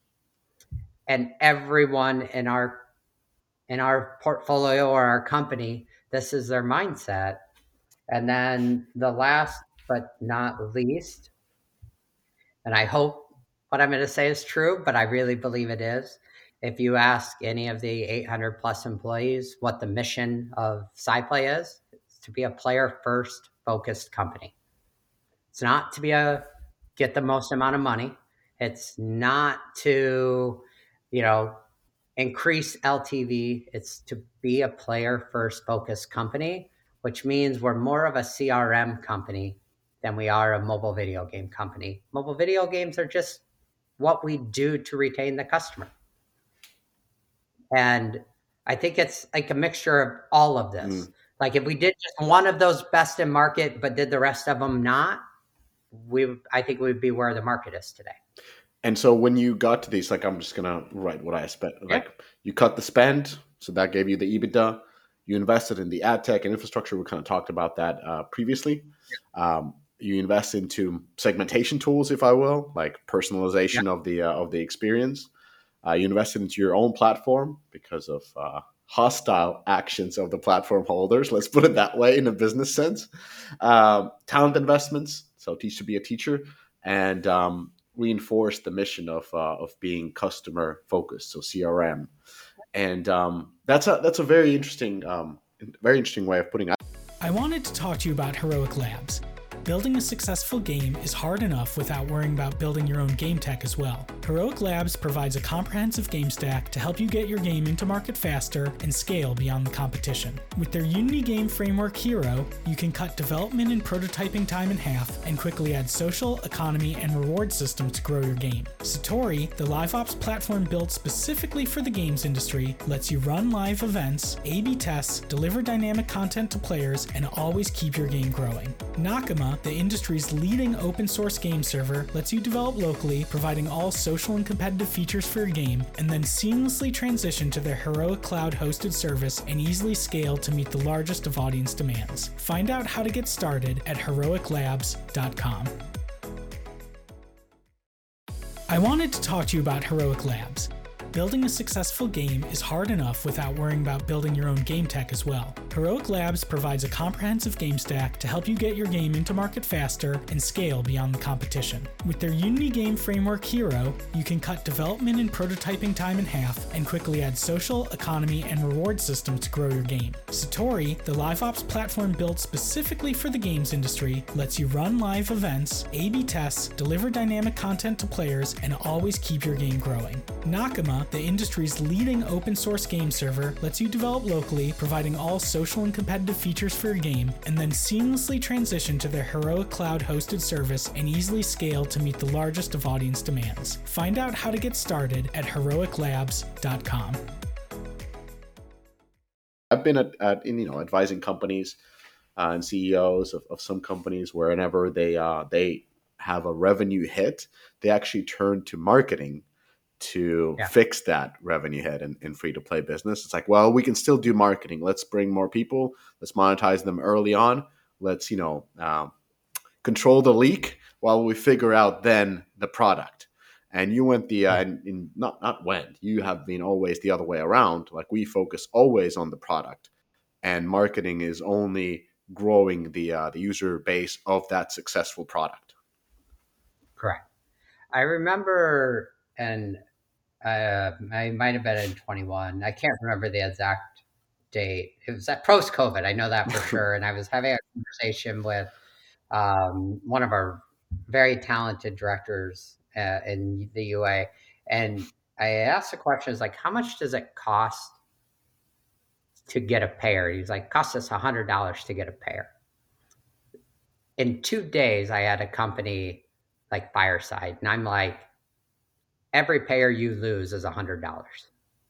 And everyone in our in our portfolio or our company, this is their mindset. And then the last but not least, and I hope what I'm going to say is true, but I really believe it is. If you ask any of the eight hundred plus employees what the mission of SciPlay is, it's to be a player first focused company. It's not to be a get the most amount of money. It's not to, you know, increase L T V. It's to be a player first focused company, which means we're more of a C R M company than we are a mobile video game company. Mobile video games are just what we do to retain the customer. And I think it's like a mixture of all of this. Mm. Like if we did just one of those best in market, but did the rest of them not, we I think we'd be where the market is today. And so when you got to these, like I'm just gonna write what I spent. Like yeah. You cut the spend, so that gave you the EBITDA. You invested in the ad tech and infrastructure. We kind of talked about that uh, previously. Yeah. Um, you invest into segmentation tools, if I will, like personalization yeah. of the uh, of the experience. Uh, you invested into your own platform because of uh, hostile actions of the platform holders. Let's put it that way in a business sense. Um, talent investments, so teach to be a teacher, and um, reinforce the mission of uh, of being customer focused, so C R M, and um, that's a that's a very interesting um, very interesting way of putting it. I wanted to talk to you about Heroic Labs. Building a successful game is hard enough without worrying about building your own game tech as well. Heroic Labs provides a comprehensive game stack to help you get your game into market faster and scale beyond the competition. With their Unity game framework Hero, you can cut development and prototyping time in half and quickly add social, economy, and reward systems to grow your game. Satori, the LiveOps platform built specifically for the games industry, lets you run live events, A B tests, deliver dynamic content to players, and always keep your game growing. Nakama, the industry's leading open source game server, lets you develop locally, providing all social and competitive features for your game, and then seamlessly transition to their Heroic Cloud hosted service and easily scale to meet the largest of audience demands. Find out how to get started at heroic labs dot com. I wanted to talk to you about Heroic Labs. Building a successful game is hard enough without worrying about building your own game tech as well. Heroic Labs provides a comprehensive game stack to help you get your game into market faster and scale beyond the competition. With their Unity game framework Hero, you can cut development and prototyping time in half and quickly add social, economy, and reward systems to grow your game. Satori, the LiveOps platform built specifically for the games industry, lets you run live events, A B tests, deliver dynamic content to players, and always keep your game growing. Nakama, the industry's leading open source game server, lets you develop locally, providing all social and competitive features for your game, and then seamlessly transition to their Heroic Cloud hosted service and easily scale to meet the largest of audience demands. Find out how to get started at heroic labs dot com. I've been at, at in, you know, advising companies uh, and C E Os of, of some companies wherever they uh, they have a revenue hit, they actually turn to marketing to yeah. fix that revenue hit in, in free-to-play business. It's like, well, we can still do marketing. Let's bring more people. Let's monetize them early on. Let's, you know, um, control the leak while we figure out then the product. And you went the, uh, and, and not not went, you have been always the other way around. Like we focus always on the product, and marketing is only growing the uh, the user base of that successful product. Correct. I remember, and Uh, I might have been in twenty-one. I can't remember the exact date. It was at post-COVID. I know that for sure. And I was having a conversation with um, one of our very talented directors uh, in the U A. And I asked the question, is like, how much does it cost to get a payer? He's like, cost us one hundred dollars to get a payer. In two days, I had a company like Fireside. And I'm like, every payer you lose is one hundred dollars.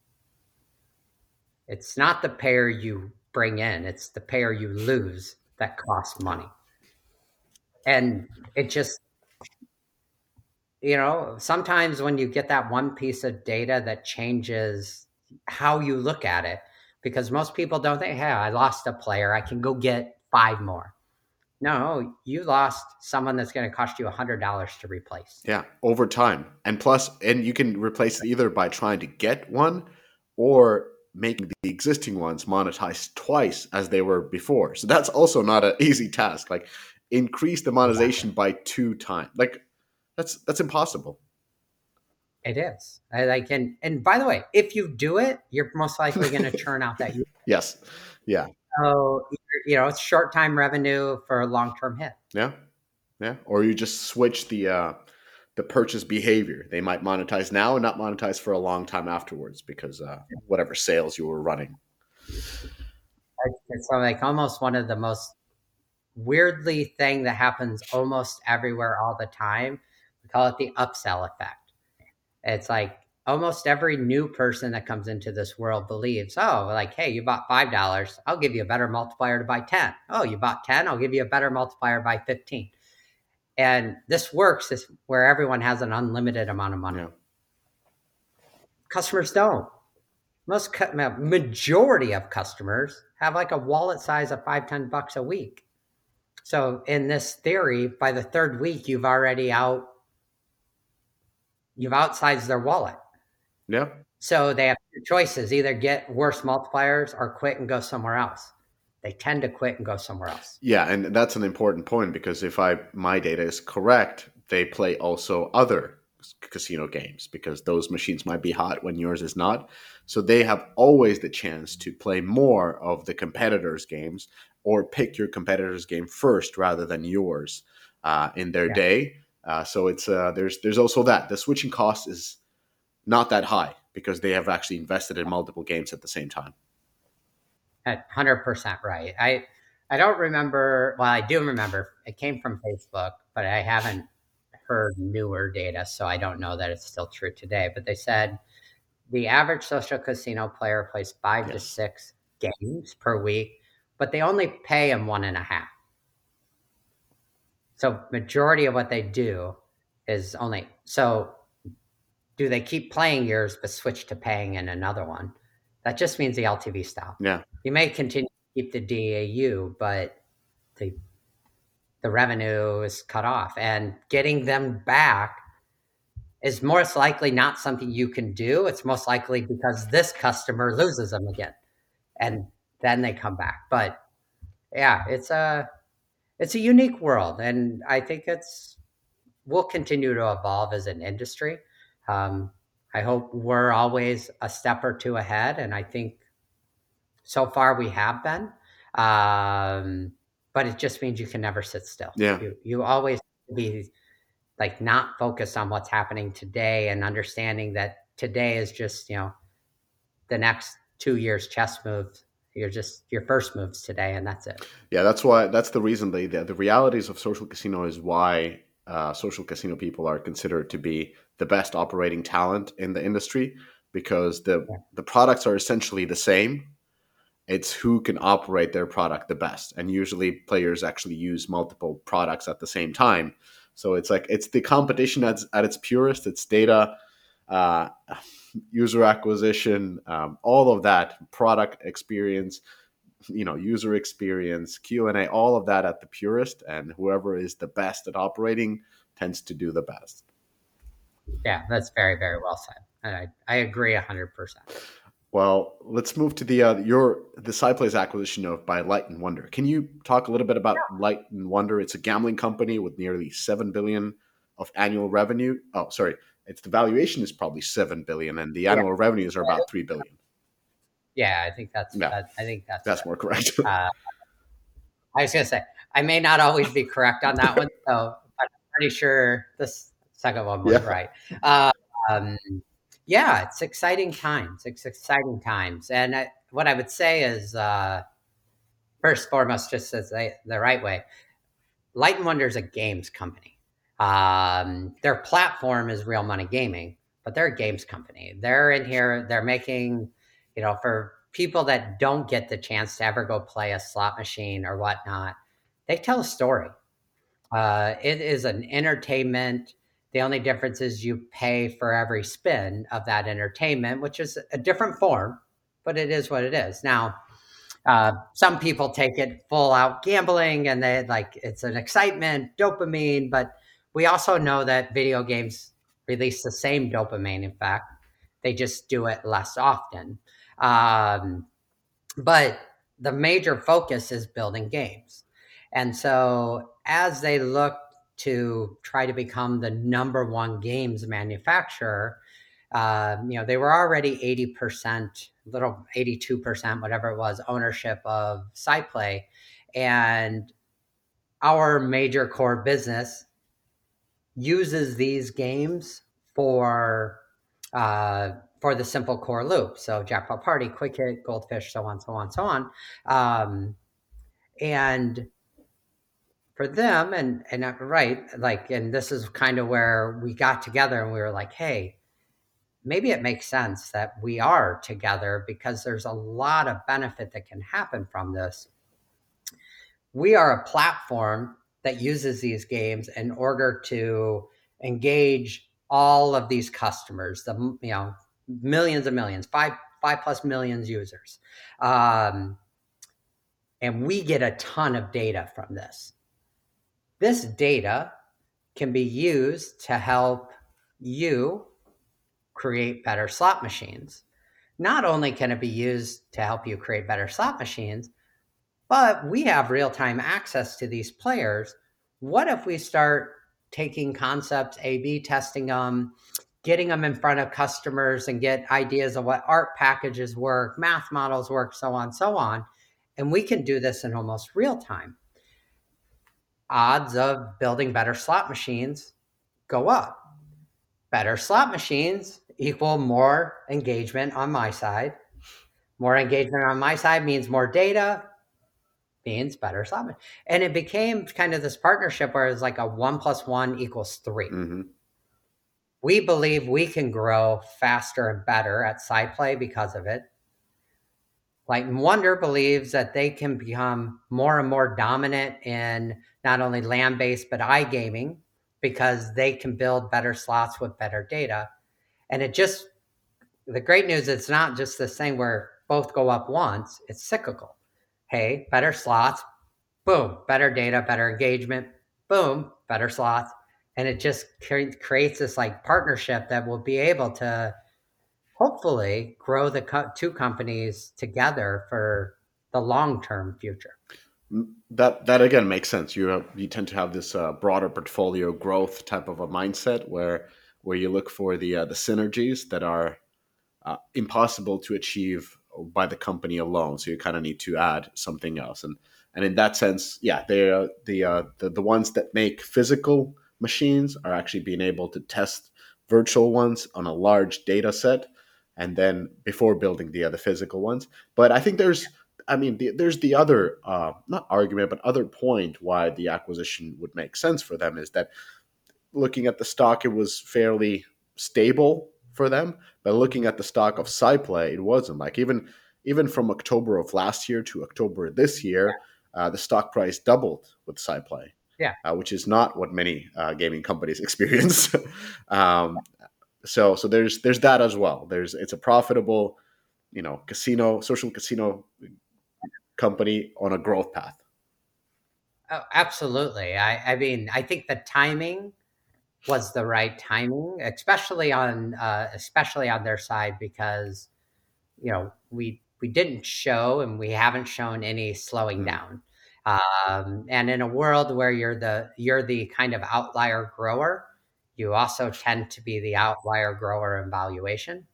It's not the payer you bring in, it's the payer you lose that costs money. And it just, you know, sometimes when you get that one piece of data that changes how you look at it, because most people don't think, hey, I lost a player, I can go get five more. No, you lost someone that's going to cost you one hundred dollars to replace. Yeah, over time. And plus, and you can replace it either by trying to get one or making the existing ones monetize twice as they were before. So that's also not an easy task. Like increase the monetization by two times. Like that's that's impossible. It is. I like, and, and by the way, if you do it, you're most likely going to churn out that. Yes. Yeah. So, you know, it's short time revenue for a long-term hit. Yeah. Yeah. Or you just switch the, uh, the purchase behavior. They might monetize now and not monetize for a long time afterwards because, uh, whatever sales you were running. It's like almost one of the most weirdly thing that happens almost everywhere all the time. We call it the upsell effect. It's like, almost every new person that comes into this world believes, oh, like, hey, you bought five dollars. I'll give you a better multiplier to buy ten. Oh, you bought ten. I'll give you a better multiplier by fifteen. And this works this, where everyone has an unlimited amount of money. Yeah. Customers don't. Most majority of customers have like a wallet size of five, ten bucks a week. So in this theory, by the third week, you've already out, you've outsized their wallet. Yeah. So they have two choices, either get worse multipliers or quit and go somewhere else. They tend to quit and go somewhere else. Yeah. And that's an important point because if I my data is correct, they play also other casino games because those machines might be hot when yours is not. So they have always the chance to play more of the competitors' games or pick your competitor's game first rather than yours uh, in their yeah. day. Uh, so it's uh, there's there's also that the switching cost is not that high because they have actually invested in multiple games at the same time. At one hundred percent right. I I don't remember. Well, I do remember it came from Facebook, but I haven't heard newer data, so I don't know that it's still true today. But they said the average social casino player plays five yes. to six games per week, but they only pay them one and a half. So majority of what they do is only, so do they keep playing yours but switch to paying in another one? That just means the L T V stops. Yeah. You may continue to keep the D A U, but the the revenue is cut off. And getting them back is most likely not something you can do. It's most likely because this customer loses them again. And then they come back. But yeah, it's a it's a unique world. And I think it's we'll continue to evolve as an industry. Um, I hope we're always a step or two ahead. And I think so far we have been. Um, but it just means you can never sit still. Yeah. You, you always be like not focused on what's happening today and understanding that today is just, you know, the next two years chess moves. You're just your first moves today, and that's it. Yeah, that's why. That's the reason. The the, the realities of social casino is why uh, social casino people are considered to be the best operating talent in the industry because the yeah. the products are essentially the same. It's who can operate their product the best, and usually players actually use multiple products at the same time. So it's like it's the competition at at its purest. It's data. Uh, user acquisition, um, all of that, product experience, you know, user experience, Q and A, all of that at the purest, and whoever is the best at operating tends to do the best. Yeah, that's very, very well said. And I, I agree one hundred percent. Well, let's move to the uh, your the SciPlay's acquisition of by Light and Wonder. Can you talk a little bit about yeah. Light and Wonder? It's a gambling company with nearly seven billion dollars of annual revenue. Oh, sorry. It's the valuation is probably seven billion and the annual yeah. revenues are about three billion. Yeah, I think that's, yeah. that, I think that's, that's more correct. uh, I was going to say, I may not always be correct on that one. So I'm pretty sure this second one was yeah. right. Uh, um, yeah, it's exciting times. It's exciting times. And I, what I would say is, uh, first and foremost, just as I, the right way, Light and Wonder is a games company. Um, their platform is Real Money Gaming, but they're a games company. They're in here, they're making, you know, for people that don't get the chance to ever go play a slot machine or whatnot, they tell a story. Uh, it is an entertainment. The only difference is you pay for every spin of that entertainment, which is a different form, but it is what it is. Now, uh, some people take it full out gambling and they like, it's an excitement, dopamine, but we also know that video games release the same dopamine. In fact, they just do it less often. Um, but the major focus is building games. And so as they look to try to become the number one games manufacturer, uh, you know, they were already eighty percent, little eighty-two percent, whatever it was, ownership of SciPlay. And our major core business uses these games for uh, for the simple core loop. So Jackpot Party, Quick Hit, Goldfish, so on, so on, so on. Um, and for them, and and right, like, and this is kind of where we got together and we were like, hey, maybe it makes sense that we are together because there's a lot of benefit that can happen from this. We are a platform that uses these games in order to engage all of these customers, the you know millions and millions, five five plus millions users, um, and we get a ton of data from this. This data can be used to help you create better slot machines. Not only can it be used to help you create better slot machines, but we have real-time access to these players. What if we start taking concepts, A B testing them, getting them in front of customers and get ideas of what art packages work, math models work, so on, so on. And we can do this in almost real time. Odds of building better slot machines go up. Better slot machines equal more engagement on my side. More engagement on my side means more data, means better slot machines. And it became kind of this partnership where it's like a one plus one equals three. Mm-hmm. We believe we can grow faster and better at SciPlay because of it. Light and Wonder believes that they can become more and more dominant in not only land-based, but iGaming because they can build better slots with better data. And it just, the great news, it's not just this thing where both go up once, it's cyclical. Hey, better slots, boom, better data, better engagement, boom, better slots. And it just cre- creates this like partnership that will be able to hopefully grow the co- two companies together for the long-term future. That that again makes sense. You have, you tend to have this uh, broader portfolio growth type of a mindset where where you look for the uh, the synergies that are uh, impossible to achieve by the company alone. So you kind of need to add something else. And and in that sense, yeah, they are the uh, the the ones that make physical machines are actually being able to test virtual ones on a large data set, and then before building the other physical ones. But I think there's I mean, the, there's the other, uh, not argument, but other point why the acquisition would make sense for them is that looking at the stock, it was fairly stable for them. But looking at the stock of SciPlay, it wasn't. Like even even from October of last year to October this year, uh, the stock price doubled with SciPlay, Yeah. uh, which is not what many uh, gaming companies experience. um, so so there's there's that as well. There's it's a profitable, you know, casino social casino company on a growth path. Oh, absolutely. I, I mean, I think the timing was the right timing, especially on uh, especially on their side, because you know we we didn't show and we haven't shown any slowing Mm. down. Um, and in a world where you're the you're the kind of outlier grower, you also tend to be the outlier grower in valuation.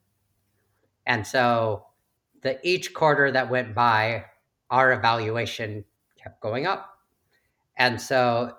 And so the each quarter that went by, our evaluation kept going up. And so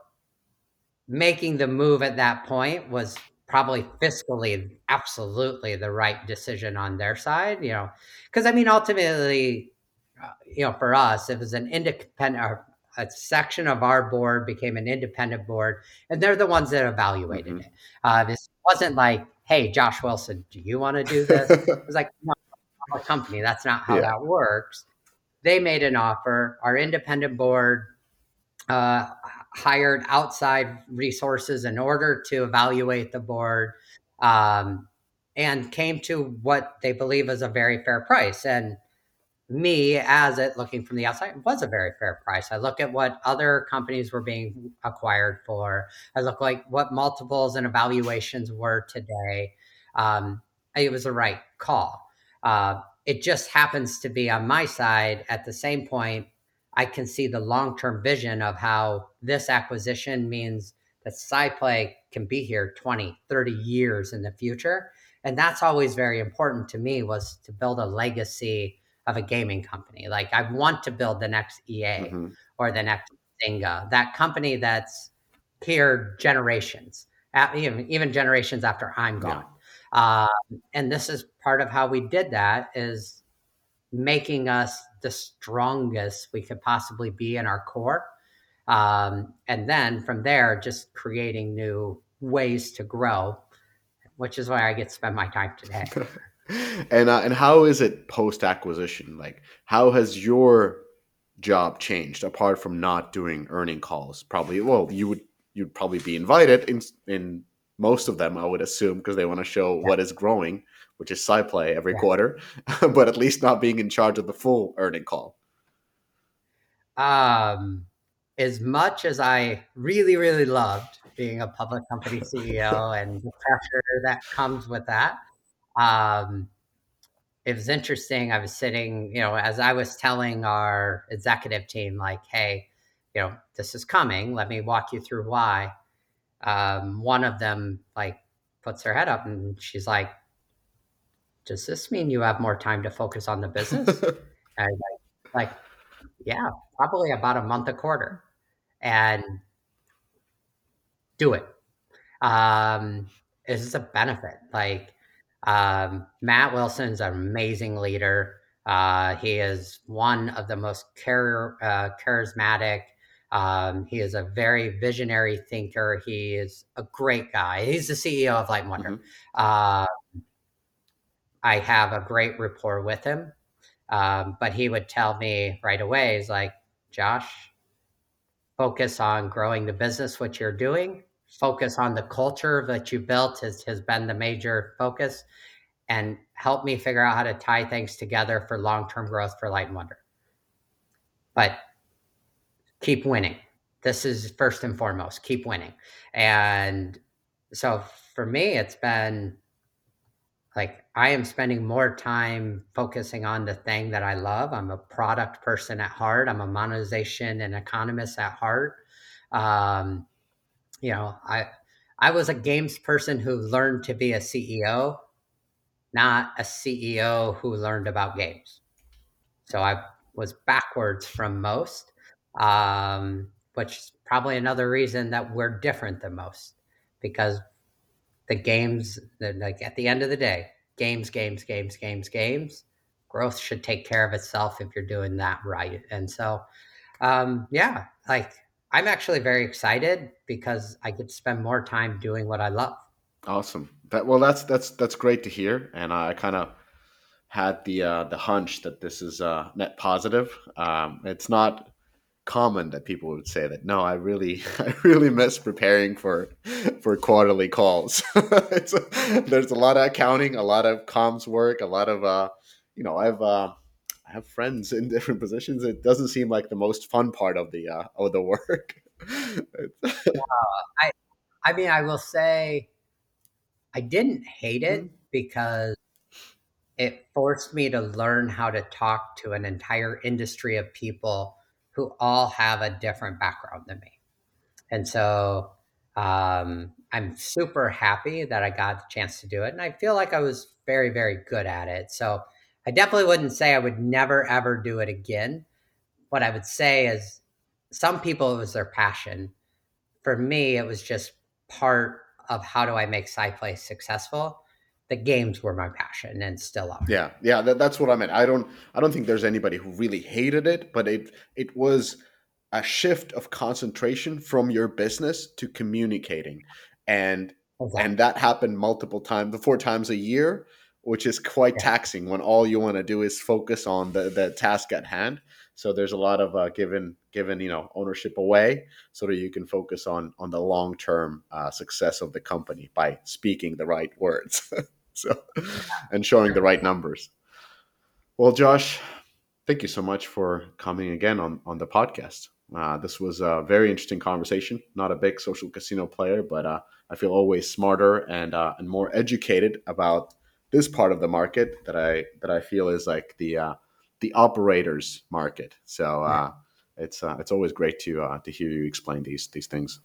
making the move at that point was probably fiscally absolutely the right decision on their side, you know, because I mean, ultimately, uh, you know, for us, it was an independent, uh, a section of our board became an independent board, and they're the ones that evaluated Mhm. it. Uh, this wasn't like, hey, Josh Wilson, do you want to do this? It was like, no, I'm a company. That's not how Yeah. that works. They made an offer. Our independent board uh, hired outside resources in order to evaluate the board, um, and came to what they believe is a very fair price. And me, as it looking from the outside, was a very fair price. I look at what other companies were being acquired for. I look like what multiples and evaluations were today. Um, it was the right call. Uh, it just happens to be on my side at the same point. I can see the long-term vision of how this acquisition means that SciPlay can be here twenty, thirty years in the future. And that's always very important to me, was to build a legacy of a gaming company. Like I want to build the next E A Mm-hmm. or the next Zynga, that company that's here generations, even, even generations after I'm gone. Yeah. Um, and this is part of how we did that, is making us the strongest we could possibly be in our core. Um, and then from there, just creating new ways to grow, which is where I get to spend my time today. and uh, and how is it post acquisition? Like, how has your job changed apart from not doing earning calls? Probably, well, you would you'd probably be invited in in most of them, I would assume, because they want to show yeah. what is growing, which is SciPlay every yeah. quarter, but at least not being in charge of the full earning call. Um, as much as I really, really loved being a public company C E O and the pressure that comes with that, um, it was interesting. I was sitting, you know, as I was telling our executive team, like, hey, you know, this is coming. Let me walk you through why. um, one of them like puts her head up and she's like, does this mean you have more time to focus on the business? And I was like, like, yeah, probably about a month a quarter, and do it. Um, it's a benefit. Like, um, Matt Wilson's an amazing leader. Uh, he is one of the most char- uh, charismatic. Um, he is a very visionary thinker. He is a great guy. He's the C E O of Light and Wonder. Mm-hmm. Uh, I have a great rapport with him. Um, but he would tell me right away, he's like, Josh, focus on growing the business, what you're doing, focus on the culture that you built has, has been the major focus, and help me figure out how to tie things together for long-term growth for Light and Wonder. But keep winning. This is first and foremost, keep winning. And so for me, it's been like I am spending more time focusing on the thing that I love. I'm a product person at heart. I'm a monetization and economist at heart. Um, you know, I I was a games person who learned to be a C E O, not a C E O who learned about games. So I was backwards from most, um, which is probably another reason that we're different than most, because the games, like at the end of the day, games, games, games, games, games. Growth should take care of itself if you're doing that right. And so, um, yeah, like I'm actually very excited because I get to spend more time doing what I love. Awesome. That well, that's that's that's great to hear, and I kind of had the uh, the hunch that this is uh, net positive. Um, it's not common that people would say that. No, I really, I really miss preparing for for quarterly calls. it's a, there's a lot of accounting, a lot of comms work, a lot of uh, you know, I've uh, I have friends in different positions. It doesn't seem like the most fun part of the uh, of the work. I, I mean, I will say I didn't hate Mhm. it because it forced me to learn how to talk to an entire industry of people who all have a different background than me. And so um, I'm super happy that I got the chance to do it. And I feel like I was very, very good at it. So I definitely wouldn't say I would never, ever do it again. What I would say is some people, it was their passion. For me, it was just part of how do I make SciPlay successful. The games were my passion and still are. Yeah, yeah, that, that's what I meant. I don't, I don't think there's anybody who really hated it, but it, it was a shift of concentration from your business to communicating, and Exactly. and that happened multiple times, four times a year, which is quite Yeah. taxing when all you want to do is focus on the the task at hand. So there's a lot of uh, given given you know ownership away, so that you can focus on on the long term uh, success of the company by speaking the right words. So, and showing the right numbers. Well, Josh, thank you so much for coming again on, on the podcast. Uh, this was a very interesting conversation. Not a big social casino player, but uh, I feel always smarter and uh, and more educated about this part of the market that I that I feel is like the uh, the operators market. So uh, it's uh, it's always great to uh, to hear you explain these these things.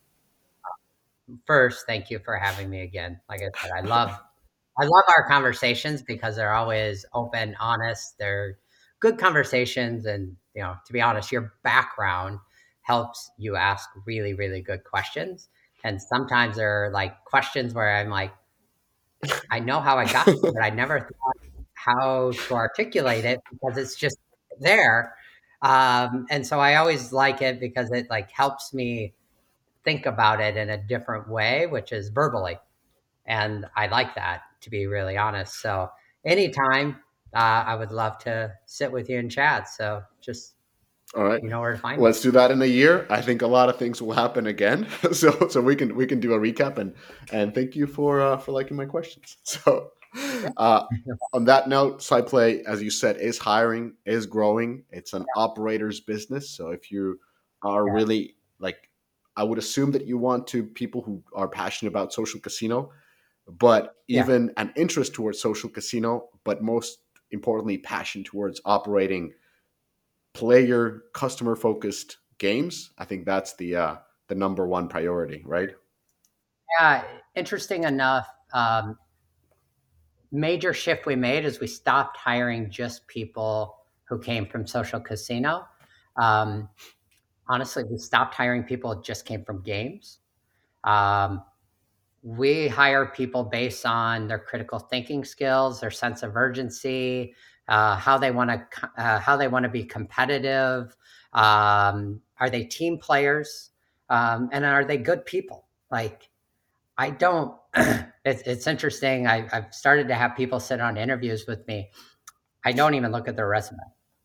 First, thank you for having me again. Like I said, I love I love our conversations because they're always open, honest. They're good conversations, and you know, to be honest, your background helps you ask really, really good questions. And sometimes there are like questions where I'm like, I know how I got here, but I never thought how to articulate it because it's just there. Um, and so I always like it because it like helps me think about it in a different way, which is verbally. And I like that, to be really honest. So anytime, uh, I would love to sit with you and chat. So just, All right. you know where to find me. Let's do that in a year. I think a lot of things will happen again. So so we can we can do a recap, and and thank you for uh, for liking my questions. So uh, on that note, SciPlay, as you said, is hiring, is growing. It's an operator's business. So if you are really like, I would assume that you want to people who are passionate about social casino, but Yeah. even an interest towards social casino, but most importantly, passion towards operating player customer focused games. I think that's the uh the number one priority, right? Yeah, interesting enough, um, major shift we made is we stopped hiring just people who came from social casino. Um, honestly, we stopped hiring people who just came from games. Um, we hire people based on their critical thinking skills, their sense of urgency, uh, how they want to uh, how they want to be competitive. Um, are they team players? Um, and are they good people? Like, I don't. it's, it's interesting. I, I've started to have people sit on interviews with me. I don't even look at their resume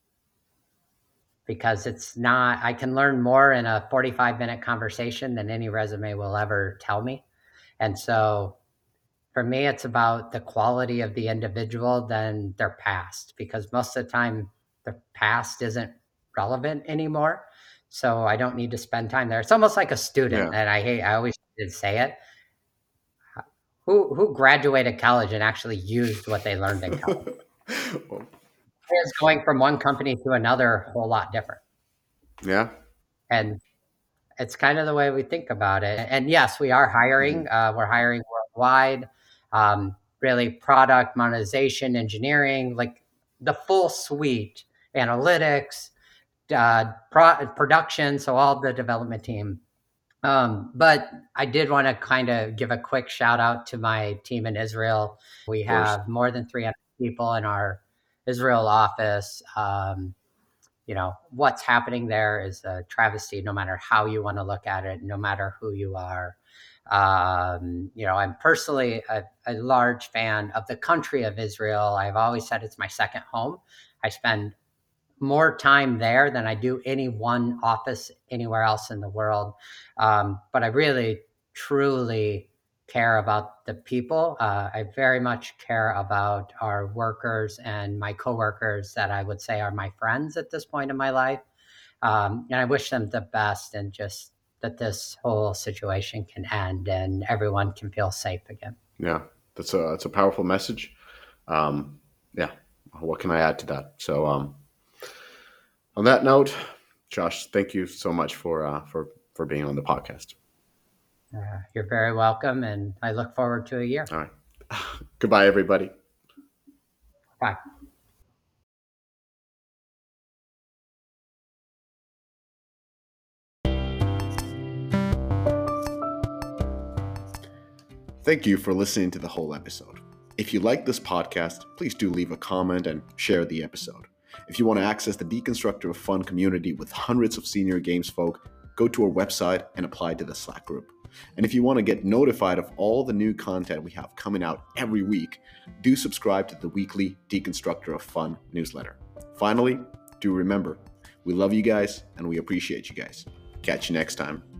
because it's not. I can learn more in a forty-five minute conversation than any resume will ever tell me. And so for me, it's about the quality of the individual than their past, because most of the time the past isn't relevant anymore. So I don't need to spend time there. It's almost like a student, Yeah. and I hate, I always did say it. Who who graduated college and actually used what they learned in college? It's going from one company to another a whole lot different. Yeah. And it's kind of the way we think about it. And yes, we are hiring. Mm-hmm. Uh, we're hiring worldwide. Um, really, product, monetization, engineering, like the full suite, analytics, uh, pro- production. So all the development team. Um, but I did want to kind of give a quick shout out to my team in Israel. We have more than three hundred people in our Israel office. Um, you know, what's happening there is a travesty, no matter how you want to look at it, no matter who you are. Um, you know, I'm personally a, a large fan of the country of Israel. I've always said it's my second home. I spend more time there than I do any one office anywhere else in the world. Um, but I really, truly care about the people. Uh, I very much care about our workers and my coworkers that I would say are my friends at this point in my life. Um, and I wish them the best, and just that this whole situation can end and everyone can feel safe again. Yeah, that's a that's a powerful message. Um, yeah, what can I add to that? So, um, on that note, Josh, thank you so much for uh, for for being on the podcast. Uh, you're very welcome, and I look forward to a year. All right, goodbye, everybody. Bye. Thank you for listening to the whole episode. If you like this podcast, please do leave a comment and share the episode. If you want to access the Deconstructor of Fun community with hundreds of senior games folk, go to our website and apply to the Slack group. And if you want to get notified of all the new content we have coming out every week, do subscribe to the weekly Deconstructor of Fun newsletter. Finally, do remember, we love you guys and we appreciate you guys. Catch you next time.